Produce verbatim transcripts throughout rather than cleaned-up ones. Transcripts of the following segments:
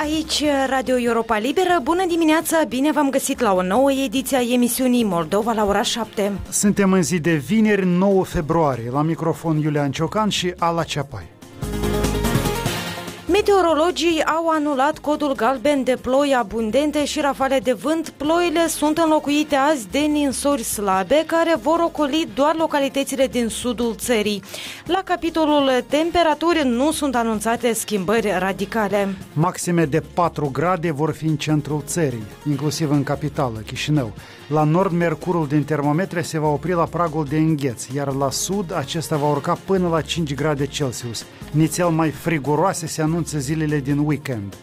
Aici Radio Europa Liberă, bună dimineața, bine v-am găsit la o nouă ediție a emisiunii Moldova la ora șapte. Suntem în zi de vineri, nouă februarie, la microfon Iulian Ciocan și Ala Ceapai. Meteorologii au anulat codul galben de ploi abundente și rafale de vânt. Ploile sunt înlocuite azi de ninsori slabe, care vor ocoli doar localitățile din sudul țării. La capitolul temperaturi nu sunt anunțate schimbări radicale. Maxime de patru grade vor fi în centrul țării, inclusiv în capitală, Chișinău. La nord, mercurul din termometre se va opri la pragul de îngheț, iar la sud acesta va urca până la cinci grade Celsius. Nițel mai friguroase se anunță zilele din weekend.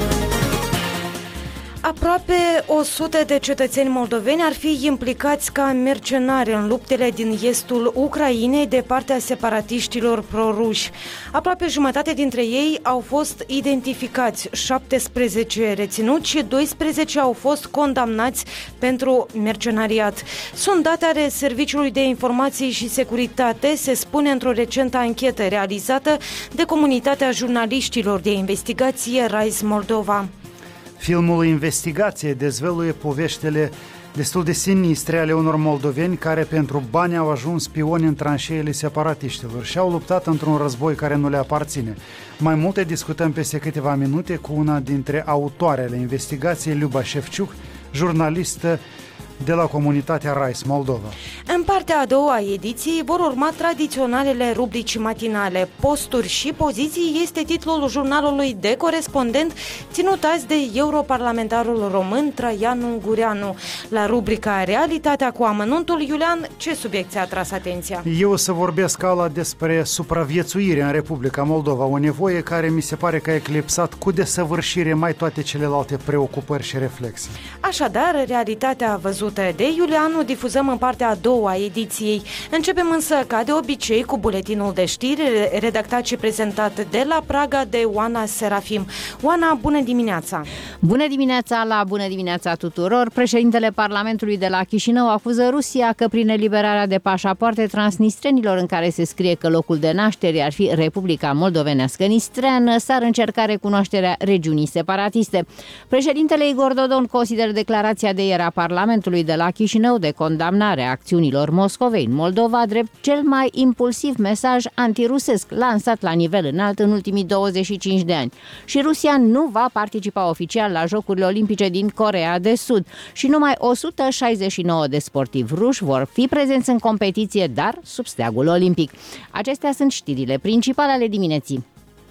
Aproape o sută de cetățeni moldoveni ar fi implicați ca mercenari în luptele din estul Ucrainei de partea separatiștilor proruși. Aproape jumătate dintre ei au fost identificați, șaptesprezece reținuți și doisprezece au fost condamnați pentru mercenariat. Sunt date ale Serviciului de Informații și Securitate, se spune într-o recentă anchetă realizată de comunitatea jurnaliștilor de investigație Rise Moldova. Filmul Investigație dezvăluie poveștile destul de sinistre ale unor moldoveni care pentru bani au ajuns spioni în tranșeile separatiștilor și au luptat într-un război care nu le aparține. Mai multe discutăm peste câteva minute cu una dintre autoarele investigației, Liuba Șefciuc, jurnalistă de la comunitatea Rise Moldova. În partea a doua a ediției vor urma tradiționalele rubrici matinale. Posturi și poziții este titlul jurnalului de corespondent ținut azi de europarlamentarul român Traian Ungureanu. La rubrica Realitatea cu amănuntul, Iulian, ce subiect ți-a atras atenția? Eu o să vorbesc, Ala, despre supraviețuire în Republica Moldova, o nevoie care mi se pare că a eclipsat cu desăvârșire mai toate celelalte preocupări și reflexe. Așadar, realitatea văzută de Iulianu difuzăm în partea a doua a ediției. Începem însă, ca de obicei, cu buletinul de știri redactat și prezentat de la Praga de Oana Serafim. Oana, bună dimineața! Bună dimineața, la bună dimineața tuturor! Președintele Parlamentului de la Chișinău acuză Rusia că prin eliberarea de pașapoarte transnistrenilor în care se scrie că locul de naștere ar fi Republica Moldovenească Nistreană s-ar încerca recunoașterea regiunii separatiste. Președintele Igor Dodon consideră declarația de ieri a Parlamentului de la Chișinău de condamnare a acțiunilor Moscovei în Moldova drept cel mai impulsiv mesaj antirusesc lansat la nivel înalt în ultimii douăzeci și cinci de ani. Și Rusia nu va participa oficial la Jocurile Olimpice din Coreea de Sud și numai o sută șaizeci și nouă de sportivi ruși vor fi prezenți în competiție, dar sub steagul olimpic. Acestea sunt știrile principale ale dimineții.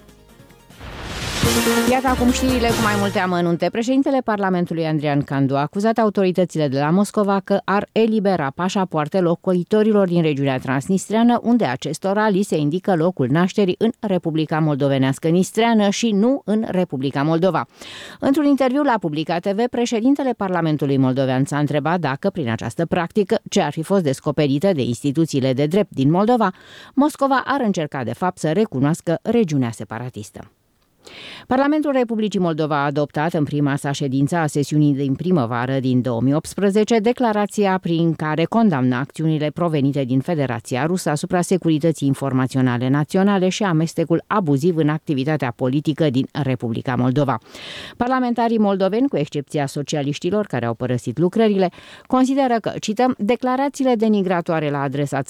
Iată acum știrile cu mai multe amănunte. Președintele Parlamentului Andrian Candu a acuzat autoritățile de la Moscova că ar elibera pașapoarte locuitorilor din regiunea transnistreană, unde acestora li se indică locul nașterii în Republica Moldovenească Nistreană și nu în Republica Moldova. Într-un interviu la Publica T V, președintele Parlamentului moldovean s-a întrebat dacă, prin această practică, ce ar fi fost descoperită de instituțiile de drept din Moldova, Moscova ar încerca de fapt să recunoască regiunea separatistă. Parlamentul Republicii Moldova a adoptat în prima sa ședință a sesiunii din primăvară din două mii optsprezece declarația prin care condamnă acțiunile provenite din Federația Rusă asupra securității informaționale naționale și amestecul abuziv în activitatea politică din Republica Moldova. Parlamentarii moldoveni, cu excepția socialiștilor care au părăsit lucrările, consideră că, cităm, declarațiile denigratoare la adresa